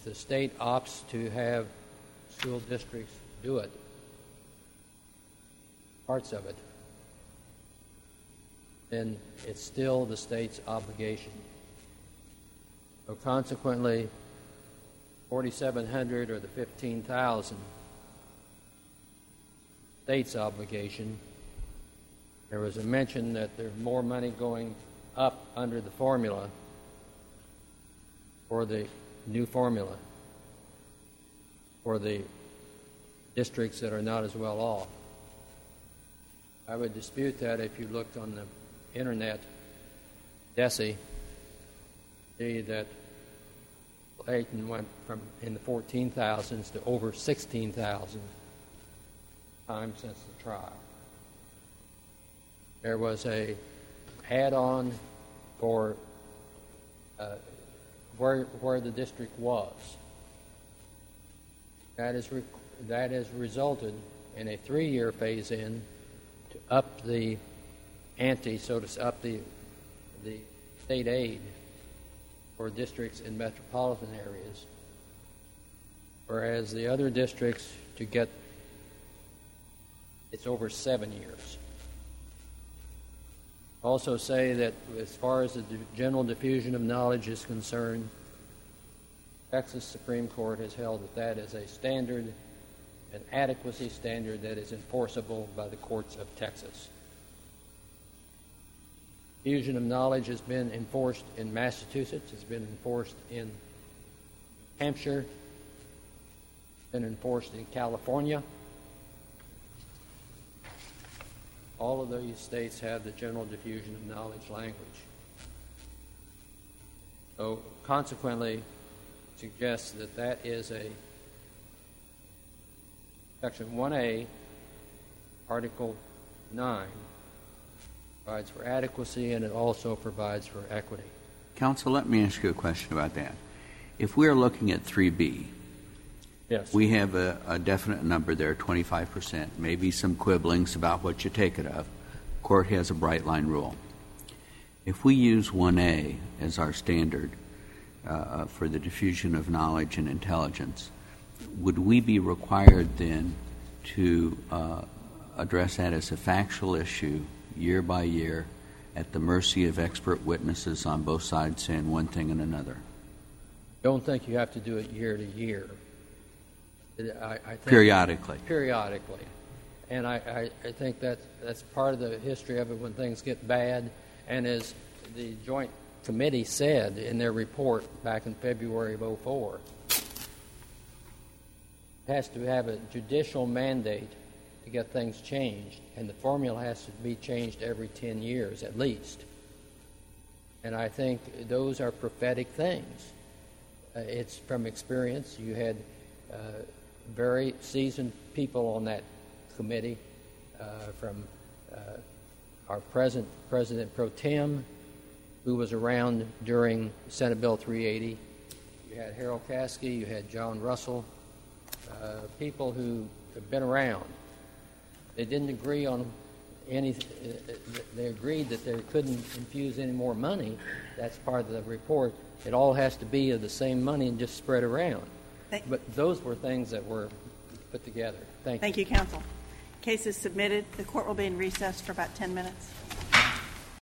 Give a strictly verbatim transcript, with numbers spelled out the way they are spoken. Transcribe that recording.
if the state opts to have school districts do it, parts of it, then it's still the state's obligation. So consequently, forty-seven hundred or the fifteen thousand state's obligation. There was a mention that there's more money going up under the formula for the new formula for the districts that are not as well off. I would dispute that if you looked on the internet, DESE, see that Layton went from in the fourteen thousands to over sixteen thousand times since the trial. There was a add-on for uh, where where the district was. That is re- that has resulted in a three-year phase-in to up the ante, so to up the the state aid for districts in metropolitan areas, whereas the other districts to get it's over seven years. Also say that as far as the general diffusion of knowledge is concerned, Texas Supreme Court has held that that is a standard, an adequacy standard that is enforceable by the courts of Texas. Diffusion of knowledge has been enforced in Massachusetts, has been enforced in Hampshire, been enforced in California. All of those states have the general diffusion of knowledge language. So consequently, suggests that that is a Section one A, Article nine, provides for adequacy, and it also provides for equity. Counsel, let me ask you a question about that. If we're looking at three B, yes, we have a, a definite number there, twenty-five percent, maybe some quibblings about what you take it of. Court has a bright line rule. If we use one A as our standard uh, for the diffusion of knowledge and intelligence, would we be required then to uh, address that as a factual issue year by year at the mercy of expert witnesses on both sides saying one thing and another? I don't think you have to do it year to year. I, I think periodically. Periodically. And I, I, I think that that's part of the history of it when things get bad. And as the Joint Committee said in their report back in February of oh four, it has to have a judicial mandate to get things changed, and the formula has to be changed every ten years at least. And I think those are prophetic things. Uh, it's from experience. You had uh, very seasoned people on that committee, uh, from uh, our present President Pro Tem, who was around during Senate Bill three eighty. You had Harold Caskey, you had John Russell, uh, people who have been around. They didn't agree on anything. They agreed that they couldn't infuse any more money. That's part of the report. It all has to be of the same money and just spread around. Thank but those were things that were put together. Thank you. Thank you, counsel. Case is submitted. The court will be in recess for about ten minutes.